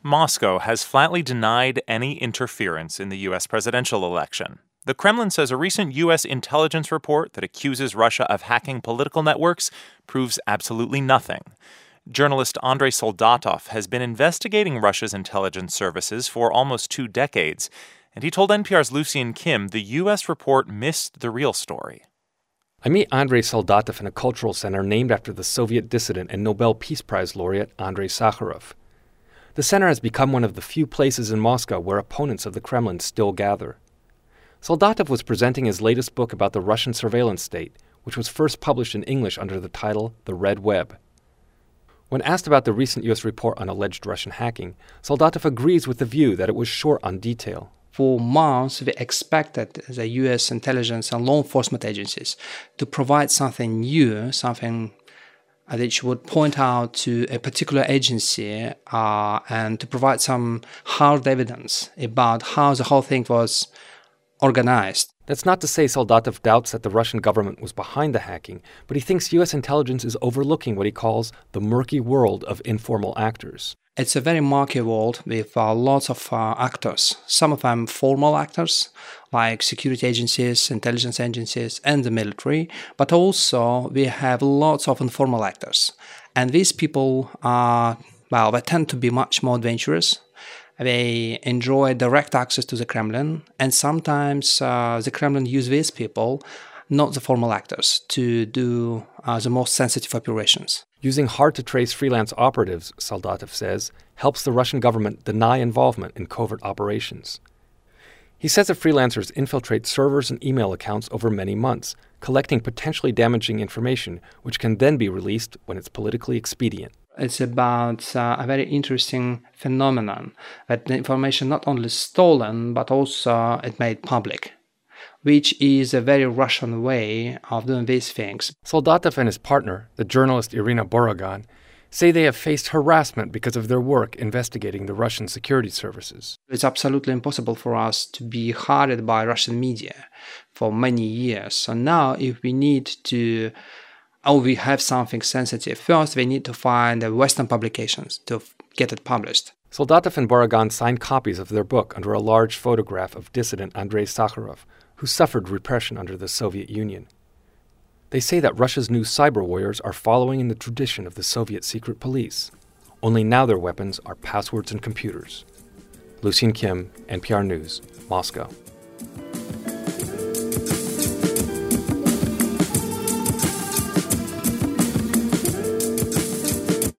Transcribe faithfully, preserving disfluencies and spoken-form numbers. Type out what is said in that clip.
Moscow has flatly denied any interference in the U S presidential election. The Kremlin says a recent U S intelligence report that accuses Russia of hacking political networks proves absolutely nothing. Journalist Andrei Soldatov has been investigating Russia's intelligence services for almost two decades, and he told N P R's Lucian Kim the U S report missed the real story. I meet Andrei Soldatov in a cultural center named after the Soviet dissident and Nobel Peace Prize laureate Andrei Sakharov. The center has become one of the few places in Moscow where opponents of the Kremlin still gather. Soldatov was presenting his latest book about the Russian surveillance state, which was first published in English under the title The Red Web. When asked about the recent U S report on alleged Russian hacking, Soldatov agrees with the view that it was short on detail. For months, we expected the U S intelligence and law enforcement agencies to provide something new, something that would point out to a particular agency uh, and to provide some hard evidence about how the whole thing was organized. That's not to say Soldatov doubts that the Russian government was behind the hacking, but he thinks U S intelligence is overlooking what he calls the murky world of informal actors. It's a very murky world with uh, lots of uh, actors, some of them formal actors, like security agencies, intelligence agencies, and the military, but also we have lots of informal actors. And these people are, well, they tend to be much more adventurous. They enjoy direct access to the Kremlin, and sometimes uh, the Kremlin use these people, not the formal actors, to do uh, the most sensitive operations. Using hard-to-trace freelance operatives, Soldatov says, helps the Russian government deny involvement in covert operations. He says the freelancers infiltrate servers and email accounts over many months, collecting potentially damaging information, which can then be released when it's politically expedient. It's about uh, a very interesting phenomenon, that the information not only stolen, but also it made public, which is a very Russian way of doing these things. Soldatov and his partner, the journalist Irina Borogan, say they have faced harassment because of their work investigating the Russian security services. It's absolutely impossible for us to be hired by Russian media for many years. So now if we need to, or we have something sensitive, first we need to find the Western publications to get it published. Soldatov and Borogan signed copies of their book under a large photograph of dissident Andrei Sakharov, who suffered repression under the Soviet Union. They say that Russia's new cyber warriors are following in the tradition of the Soviet secret police, only now their weapons are passwords and computers. Lucian Kim, N P R News, Moscow.